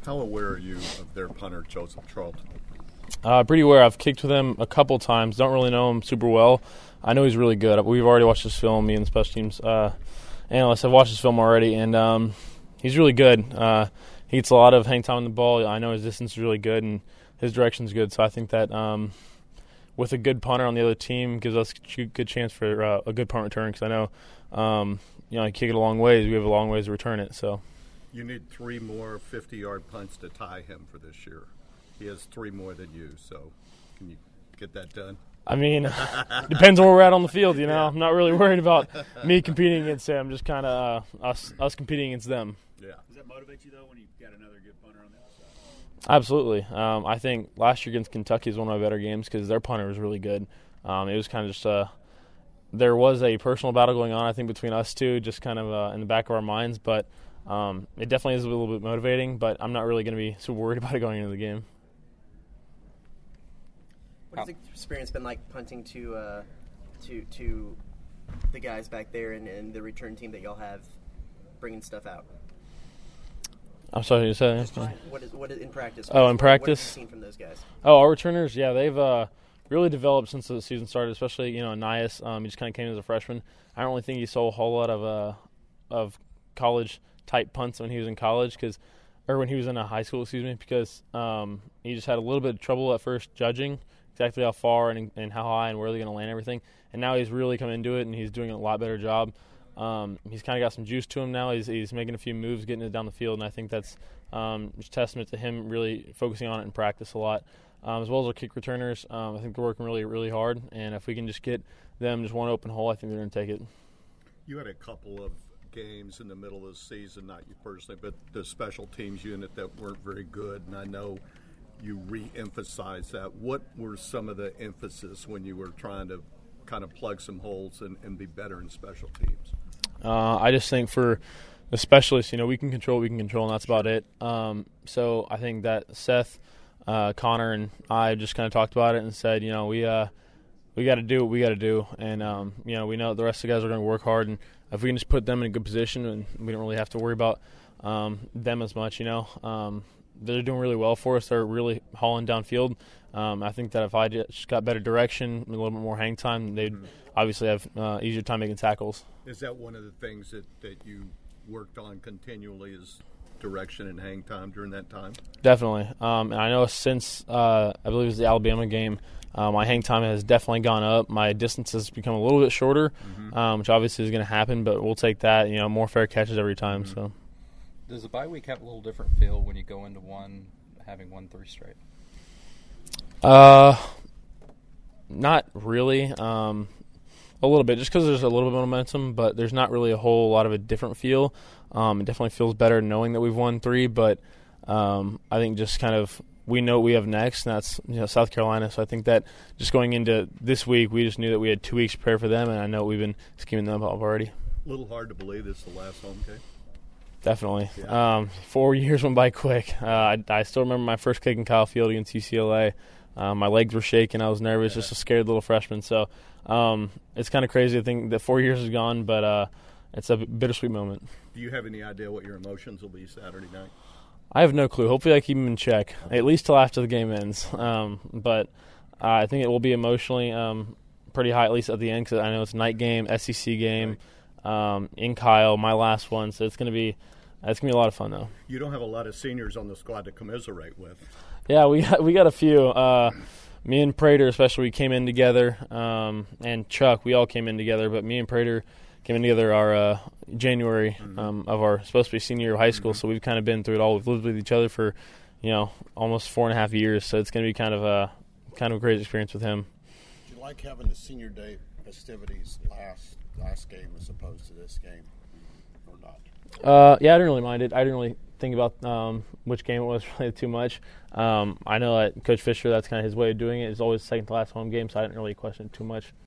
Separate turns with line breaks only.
How aware are you of their punter, Joseph Charlton?
Pretty aware. I've kicked with him a couple times. Don't really know him super well. I know he's really good. We've already watched his film, me and the special teams analysts have watched his film already, and he's really good. He gets a lot of hang time on the ball. I know his distance is really good, and his direction's good. So I think that with a good punter on the other team gives us a good chance for a good punt return, because I know you kick it a long ways. We have a long ways to return it. So
you need 3 more 50-yard punts to tie him for this year. He has 3 more than you, so can you get that done?
I mean, depends on where we're at on the field, Yeah. I'm not really worried about me competing against him, just kind of us competing against them.
Yeah.
Does that motivate you, though, when you've got another good punter on the outside?
Absolutely. I think last year against Kentucky is one of my better games because their punter was really good. It was kind of just there was a personal battle going on, I think, between us two, just kind of in the back of our minds, but it definitely is a little bit motivating, but I'm not really going to be super worried about it going into the game.
What has the experience been like punting to the guys back there and the return team that y'all have bringing stuff out?
I'm sorry, you said
what is in practice?
Oh, in practice?
What have you seen from those guys?
Oh, our returners, yeah, they've really developed since the season started, especially, Nias. He just kind of came as a freshman. I don't really think he saw a whole lot of college-type punts when he was in college, or when he was in high school, because he just had a little bit of trouble at first judging exactly how far and how high and where they're going to land everything. And now he's really come into it, and he's doing a lot better job. He's kind of got some juice to him now. He's making a few moves, getting it down the field, and I think that's just testament to him really focusing on it in practice a lot. As well as our kick returners, I think they're working really, really hard. And if we can just get them just one open hole, I think they're going to take it.
You had a couple of games in the middle of the season, not you personally, but the special teams unit that weren't very good, and I know you re-emphasized that. What were some of the emphasis when you were trying to kind of plug some holes and be better in special teams?
I just think for the specialists, we can control what we can control, and that's about it. So I think that Seth, Connor, and I just kind of talked about it and said, we got to do what we got to do, and we know the rest of the guys are going to work hard, and if we can just put them in a good position, and we don't really have to worry about them as much, they're doing really well for us. They're really hauling downfield. I think that if I just got better direction, a little bit more hang time, they'd obviously have easier time making tackles.
Is that one of the things that you worked on continually, is direction and hang time during that time?
Definitely. And I know since I believe it was the Alabama game, my hang time has definitely gone up. My distance has become a little bit shorter, which obviously is going to happen, but we'll take that. More fair catches every time. So.
Does the bye week have a little different feel when you go into having won 3 straight?
Not really. A little bit, just because there's a little bit of momentum, but there's not really a whole lot of a different feel. It definitely feels better knowing that we've won 3, but I think just kind of we know what we have next, and that's South Carolina. So I think that just going into this week, we just knew that we had 2 weeks to prepare for them, and I know we've been scheming them up already.
A little hard to believe this is the last home game.
Definitely.
Yeah.
4 years went by quick. I still remember my first kick in Kyle Field against UCLA. My legs were shaking. I was nervous, just a scared little freshman. So it's kind of crazy to think that 4 years is gone, but it's a bittersweet moment.
Do you have any idea what your emotions will be Saturday night?
I have no clue. Hopefully I keep them in check, at least till after the game ends. But I think it will be emotionally pretty high, at least at the end, because I know it's a night game, SEC game, in Kyle, my last one. So it's going to be a lot of fun, though.
You don't have a lot of seniors on the squad to commiserate with.
Yeah, we got a few. Me and Prater especially, we came in together, and Chuck, we all came in together. But me and Prater came in together our January of our supposed to be senior year of high school. So we've kind of been through it all. We've lived with each other for almost 4.5 years. So it's going to be kind of a great experience with him.
Did you like having the senior day festivities last game as opposed to this game, or not?
Yeah, I didn't really mind it. I didn't really think about which game it was really too much. I know that Coach Fisher, that's kind of his way of doing it. It's always second to last home game, so I didn't really question it too much.